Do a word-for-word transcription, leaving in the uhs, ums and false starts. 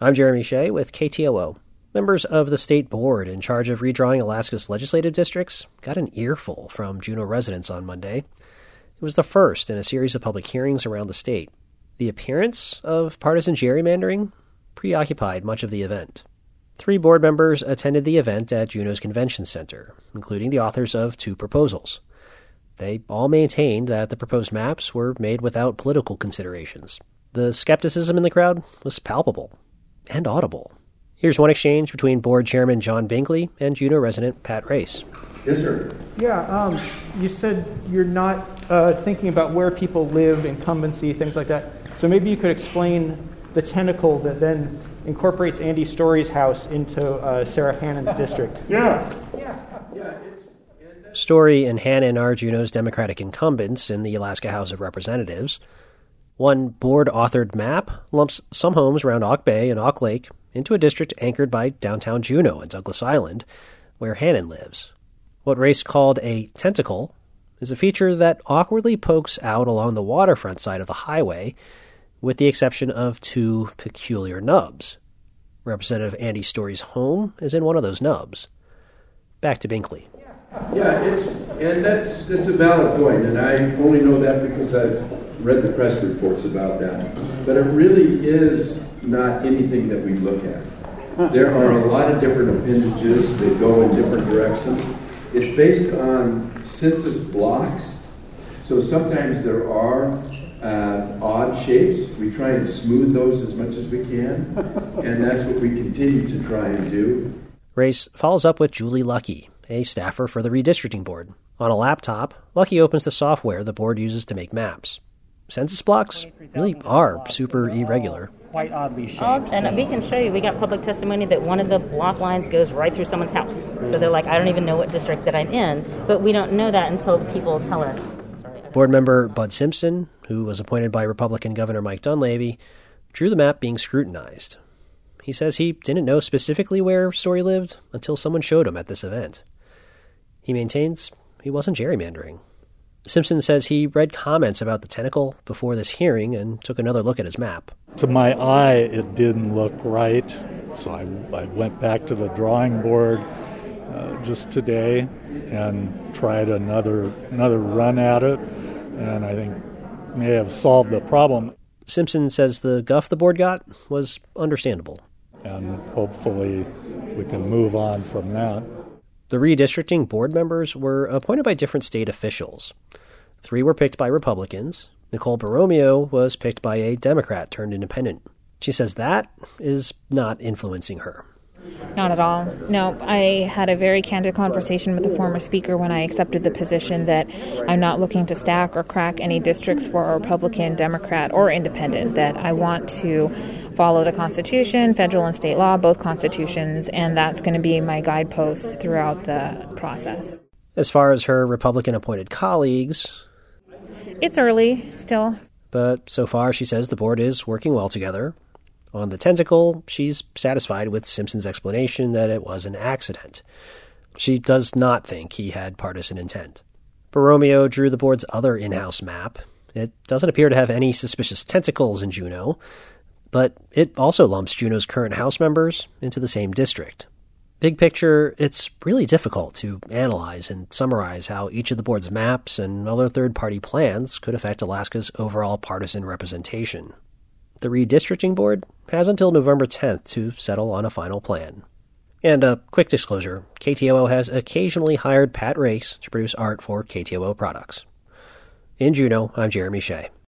I'm Jeremy Shea with K T O O. Members of the state board in charge of redrawing Alaska's legislative districts got an earful from Juneau residents on Monday. It was the first in a series of public hearings around the state. The appearance of partisan gerrymandering preoccupied much of the event. Three board members attended the event at Juneau's convention center, including the authors of two proposals. They all maintained that the proposed maps were made without political considerations. The skepticism in the crowd was palpable and audible. Here's one exchange between board chairman John Binkley and Juneau resident Pat Race. Yes, sir. Yeah, um, you said you're not uh, thinking about where people live, incumbency, things like that. So maybe you could explain the tentacle that then incorporates Andy Story's house into uh, Sarah Hannon's district. Yeah. Yeah. Yeah. It's, Story and Hannon are Juneau's Democratic incumbents in the Alaska House of Representatives. One board-authored map lumps some homes around Auk Bay and Auk Lake into a district anchored by downtown Juneau and Douglas Island, where Hannon lives. What Race called a tentacle is a feature that awkwardly pokes out along the waterfront side of the highway, with the exception of two peculiar nubs. Representative Andy Story's home is in one of those nubs. Back to Binkley. Yeah, it's and that's that's a valid point, and I only know that because I've read the press reports about that. But it really is not anything that we look at. There are a lot of different appendages that go in different directions. It's based on census blocks, so sometimes there are uh, odd shapes. We try and smooth those as much as we can, and that's what we continue to try and do. Race follows up with Julie Lucky, a staffer for the redistricting board. On a laptop, Lucky opens the software the board uses to make maps. Census blocks really are super irregular. Quite oddly shaped. Oh, and so. we can show you, we got public testimony that one of the block lines goes right through someone's house. So they're like, I don't even know what district that I'm in, but we don't know that until the people tell us. Sorry. Board member Bud Simpson, who was appointed by Republican Governor Mike Dunleavy, drew the map being scrutinized. He says he didn't know specifically where Story lived until someone showed him at this event. He maintains he wasn't gerrymandering. Simpson says he read comments about the tentacle before this hearing and took another look at his map. To my eye, it didn't look right, so I, I went back to the drawing board uh, just today and tried another another run at it, and I think may have solved the problem. Simpson says the guff the board got was understandable. And hopefully we can move on from that. The redistricting board members were appointed by different state officials. Three were picked by Republicans. Nicole Borromeo was picked by a Democrat turned independent. She says that is not influencing her. Not at all. No, I had a very candid conversation with the former speaker when I accepted the position that I'm not looking to stack or crack any districts for a Republican, Democrat, or independent, that I want to follow the Constitution, federal and state law, both constitutions, and that's going to be my guidepost throughout the process. As far as her Republican-appointed colleagues, it's early still. But so far, she says the board is working well together. On the tentacle, she's satisfied with Simpson's explanation that it was an accident. She does not think he had partisan intent. Borromeo drew the board's other in-house map. It doesn't appear to have any suspicious tentacles in Juneau, but it also lumps Juneau's current House members into the same district. Big picture, it's really difficult to analyze and summarize how each of the board's maps and other third-party plans could affect Alaska's overall partisan representation. The redistricting board has until November tenth to settle on a final plan. And a quick disclosure, K T O O has occasionally hired Pat Race to produce art for K T O O products. In Juneau, I'm Jeremy Shea.